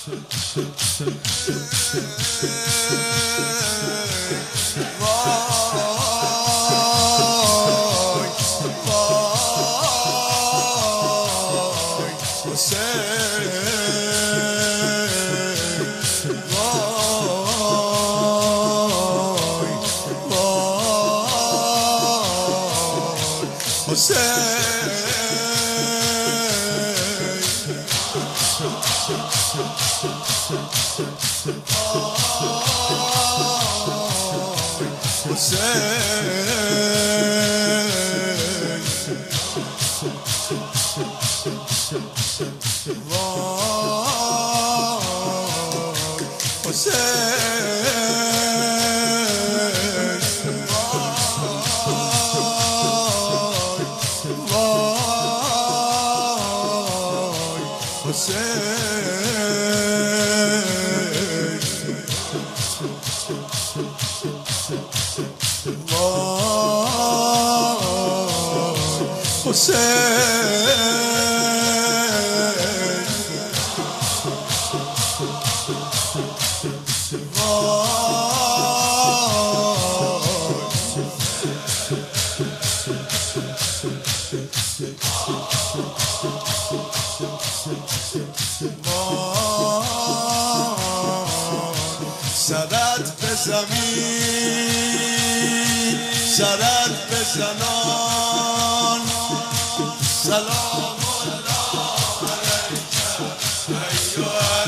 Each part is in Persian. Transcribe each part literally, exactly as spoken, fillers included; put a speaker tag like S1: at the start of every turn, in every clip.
S1: سرت به زمین سرت به زنان سلام الله علیک ایها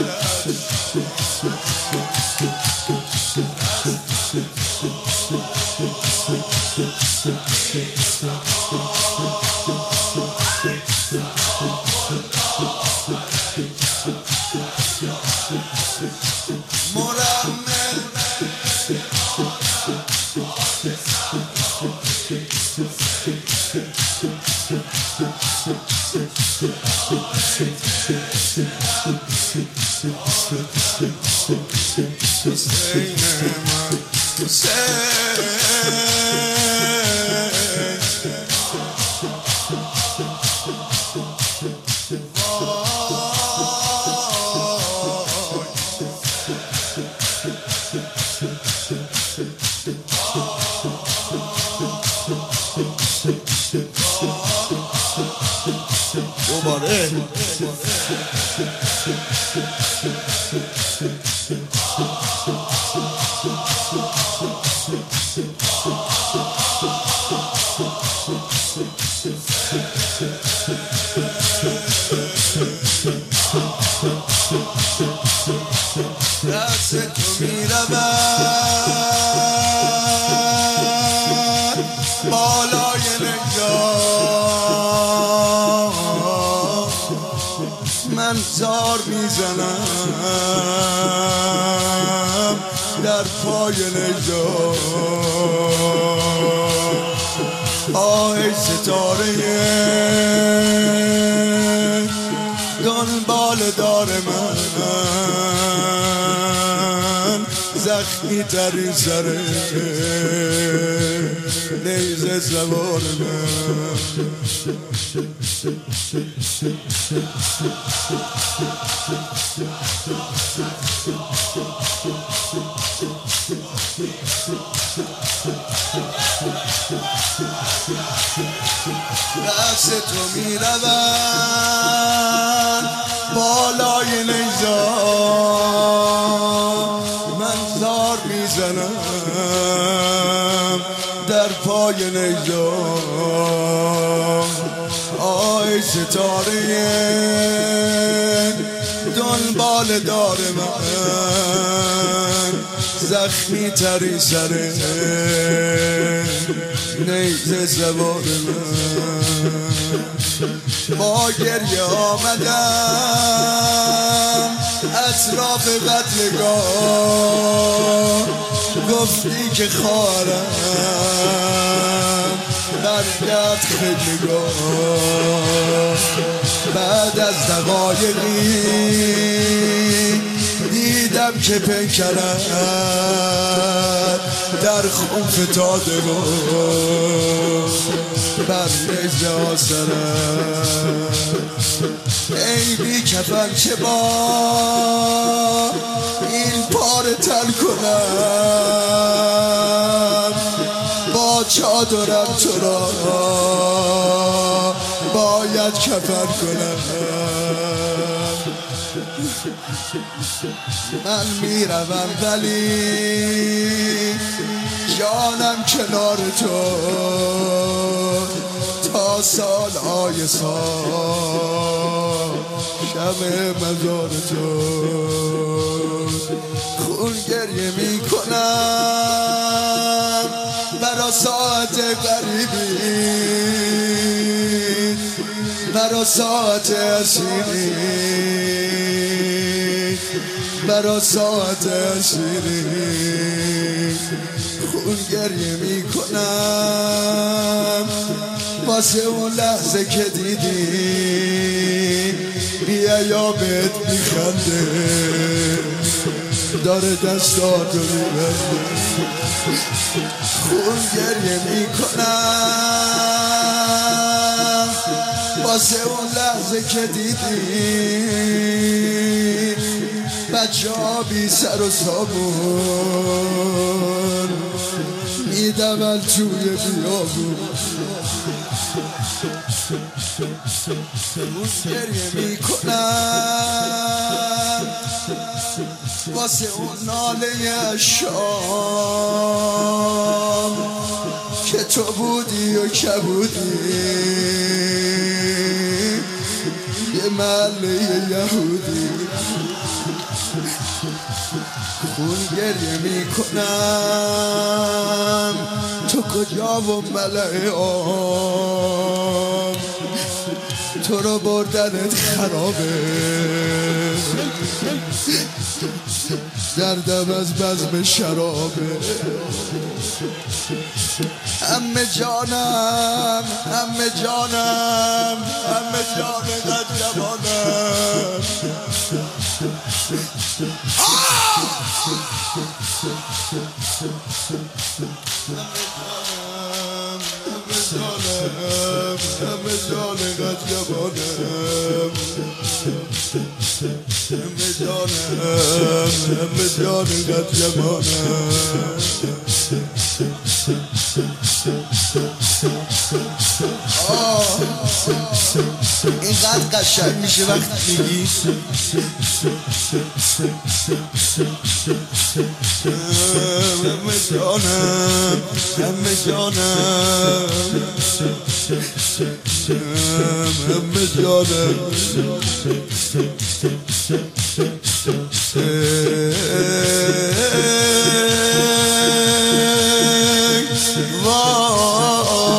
S1: دوباره دست تو میرود بالای نگاه من زار میزنم در پای نگاه آه ای ستاره دنبال دار من زخمی ترین سره نیزه سوار من دست تو میرود بالای نیزان من زار میزنم در پای نیزان آی ستاره دنبال دار من زخمی تری سره نیزه سوار من با گریه آمدم اطراف قتلگاه گفتی که خواهرم برگرد خدمگاه بعد از دقایقی دیدم که پیکرد در خون فتاده بود بر نیزه آسرم ای بی کفن چه با خون کنم با چادرم تو را باید کفن کنم من میروم ولی جانم کنار تو تا سالهای سال شب مزار تو خون گریه می کنم برا ساعت غریبی برا ساعت اسیری برا ساعت اسیری خون گریه می کنم واسه اون لحظه که دیدی بیا یا بهت میخنده داره دستاتو میبنده خون گریه می کنم واسه اون لحظه که دیدی بچه ها بی سر و سامون میدمن توی بیابون خون گریه می کنم واسه اون ناله شام که تو بودی و کبودی یه محله یهودی خون گریه می کنم تو کجا و ملعه آم تو رو بردنت خرابه دردم از بزم شرابه همه جانم همه جانم همه جان قد جوانم همه جان قد جوانم همه جانم همه جان قد جوانم اینقدر قشنگ میشه وقتی میگی همه جانم همه جانم همه جانم وای